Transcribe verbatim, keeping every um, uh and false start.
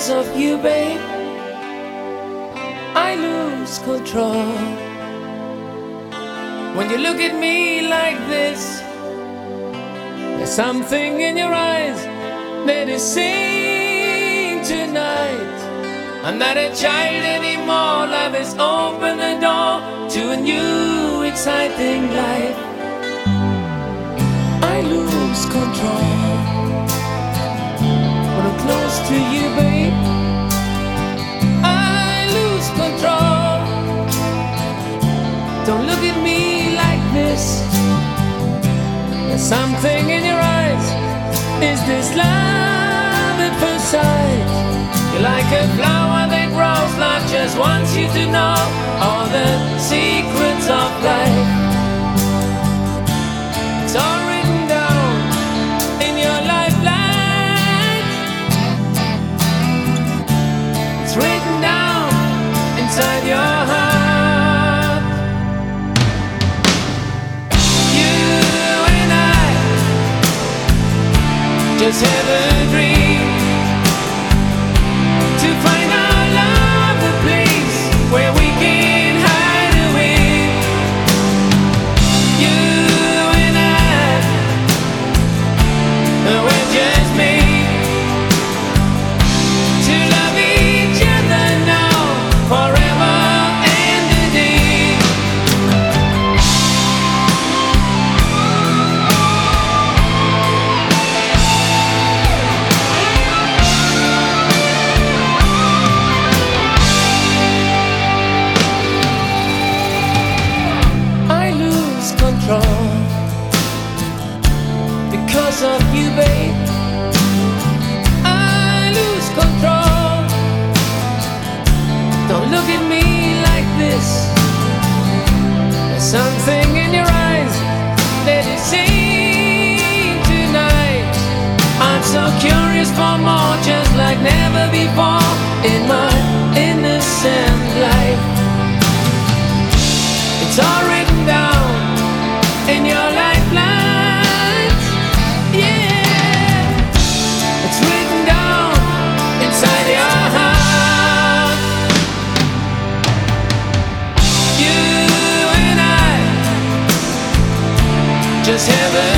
Because of you, babe, I lose control. When you look at me like this, there's something in your eyes that is saying tonight, I'm not a child anymore. Love has opened the door to a new exciting life. I lose control when I'm close to you, babe. I lose control. Don't look at me like this. There's something in your eyes. Is this love at first sight? You're like a flower that grows. Life just wants you to know all the secrets of life. It's all written down in your lifeline. It's written down inside your heart. You and I just have a dream to find our love a place where we can hide away. You and I, we're just made to love each other now, forever and a day. I lose control because of you, babe. I lose control. Don't look at me like this. There's something in your eyes that is saying tonight, I'm so curious for more, just like never before in my innocent life. It's all written down in your lifelines. Yeah, it's written down inside your heart. You and I just have a